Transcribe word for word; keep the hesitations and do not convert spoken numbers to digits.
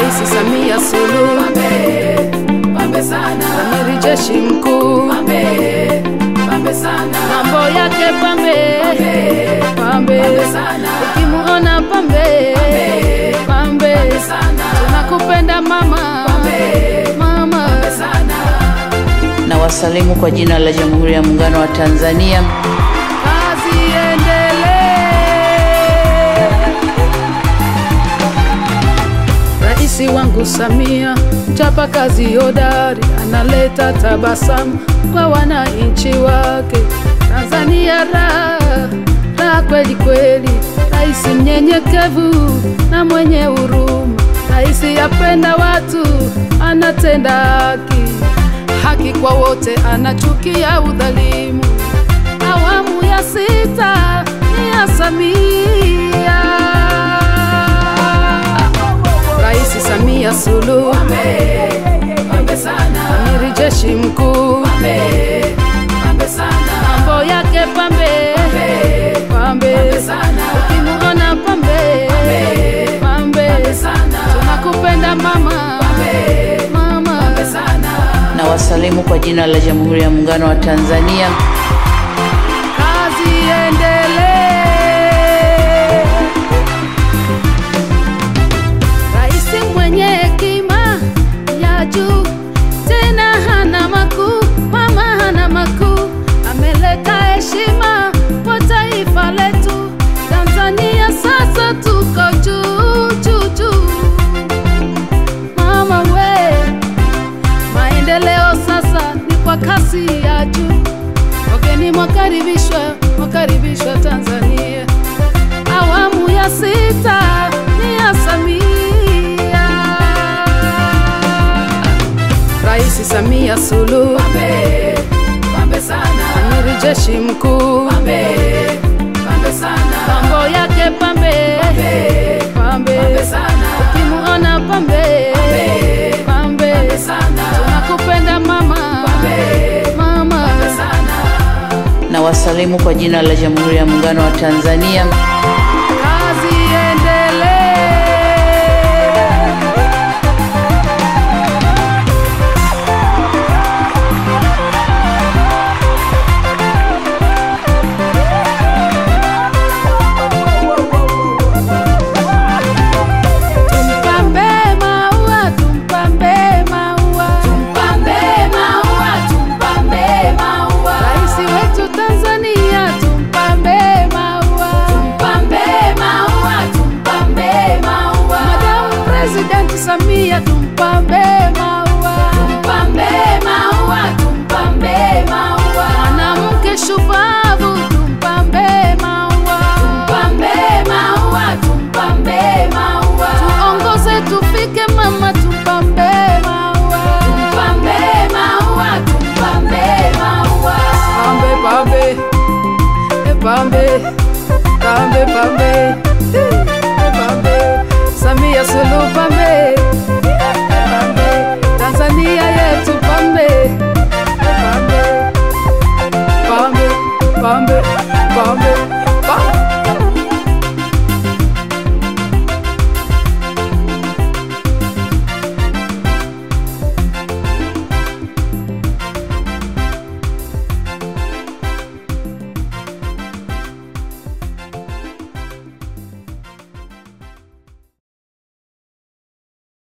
Rais Samia Suluhu, pambe, pambe sana. Amiri Jeshi Mkuu, pambe, pambe sana. mambo yake pambe, pambe, pambe, pambe sana. ukimuona pambe, pambe, pambe, pambe sana. tunakupenda mama, pambe, mama, pambe sana. Na wasalimu kwa jina la Jamhuri ya Muungano wa Tanzania. kazi endelee. Raisi wangu Samia, chapa kazi hodari, analeta tabasamu kwa wananchi wake. Tanzania raha, raha kweli kweli. Raisi mnyenyekevu na mwenye huruma, raisi yapenda watu, anatenda haki, haki kwa wote, anachukia udhalimu. Awamu ya sita ni ya Samia, Rais Samia Suluhu, pambe, pambe sana. Amiri Jeshi Mkuu, pambe, pambe sana. mambo yake pambe, pambe, pambe, pambe sana. ukimuona pambe, pambe, pambe, pambe sana. tunakupenda mama, pambe, mama, pambe sana. Na wasalimu kwa jina la Jamhuri ya Muungano wa Tanzania. kazi endelee. Raisi mwenye hekima ya juu, tena hana makuu, mama hana makuu, ameleta heshima kwa taifa letu Tanzania. Sasa tuko juu juu juu, mama we, maendeleo sasa ni kwa kasi ya juu. Wageni mwakaribishwa, mwakaribishwa Tanzania. Awamu ya sita ni ya Samia, Rais Samia Suluhu, pambe, pambe sana. Amiri Jeshi Mkuu, pambe, pambe sana. mambo yake pambe, pambe, pambe, pambe sana. ukimuona pambe, pambe, pambe, pambe sana. tunakupenda mama, pambe, mama, pambe sana. Na wasalimu kwa jina la Jamhuri ya Muungano wa Tanzania.